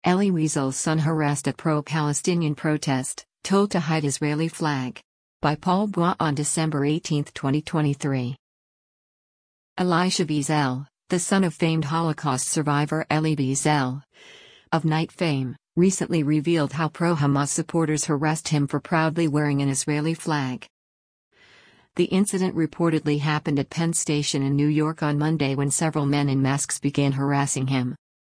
Elie Wiesel's son harassed at pro-Palestinian protest, told to hide Israeli flag. By Paul Bois on December 18, 2023. Elisha Wiesel, the son of famed Holocaust survivor Elie Wiesel, of Night fame, recently revealed how pro-Hamas supporters harassed him for proudly wearing an Israeli flag. The incident reportedly happened at Penn Station in New York on Monday when several men in masks began harassing him.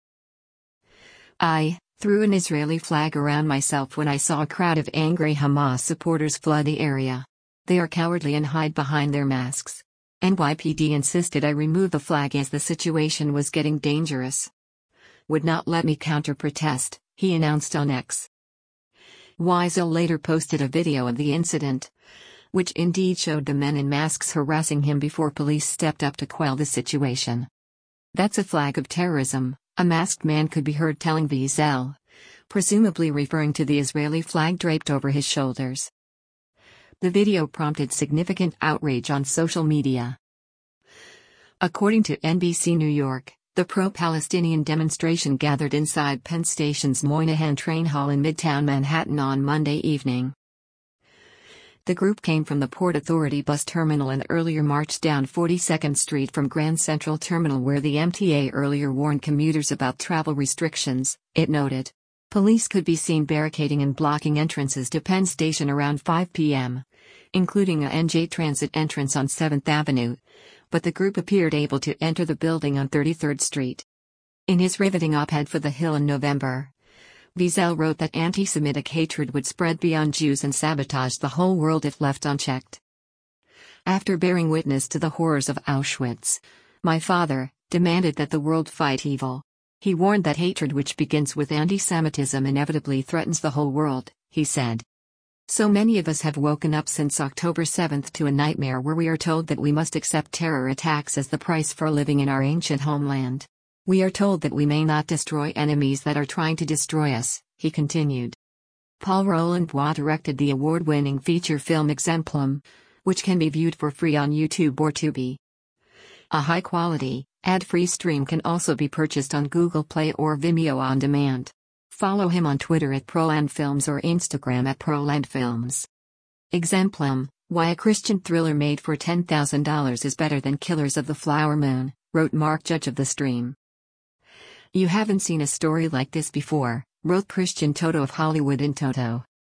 I threw an Israeli flag around myself when I saw a crowd of angry Hamas supporters flood the area. They are cowardly and hide behind their masks. NYPD insisted I remove the flag as the situation was getting dangerous. Would not let me counter-protest, he announced on X. Wiesel later posted a video of the incident, which indeed showed the men in masks harassing him before police stepped up to quell the situation. "That's a flag of terrorism," a masked man could be heard telling Wiesel, presumably referring to the Israeli flag draped over his shoulders. The video prompted significant outrage on social media. According to NBC New York, the pro-Palestinian demonstration gathered inside Penn Station's Moynihan Train Hall in Midtown Manhattan on Monday evening. The group came from the Port Authority bus terminal and earlier marched down 42nd Street from Grand Central Terminal, where the MTA earlier warned commuters about travel restrictions, it noted. Police could be seen barricading and blocking entrances to Penn Station around 5 p.m., including a NJ Transit entrance on 7th Avenue, but the group appeared able to enter the building on 33rd Street. In his riveting op-ed for The Hill in November, Wiesel wrote that anti-Semitic hatred would spread beyond Jews and sabotage the whole world if left unchecked. After bearing witness to the horrors of Auschwitz, my father demanded that the world fight evil. He warned that hatred which begins with anti-Semitism inevitably threatens the whole world, he said. So many of us have woken up since October 7 to a nightmare where we are told that we must accept terror attacks as the price for living in our ancient homeland. We are told that we may not destroy enemies that are trying to destroy us, he continued. Paul Roland Bois directed the award-winning feature film Exemplum, which can be viewed for free on YouTube or Tubi. A high-quality, ad-free stream can also be purchased on Google Play or Vimeo on demand. Follow him on Twitter at ProlandFilms or Instagram at ProlandFilms. Exemplum, why a Christian thriller made for $10,000 is better than Killers of the Flower Moon, wrote Mark Judge of the stream. You haven't seen a story like this before, wrote Christian Toto of Hollywood in Toto.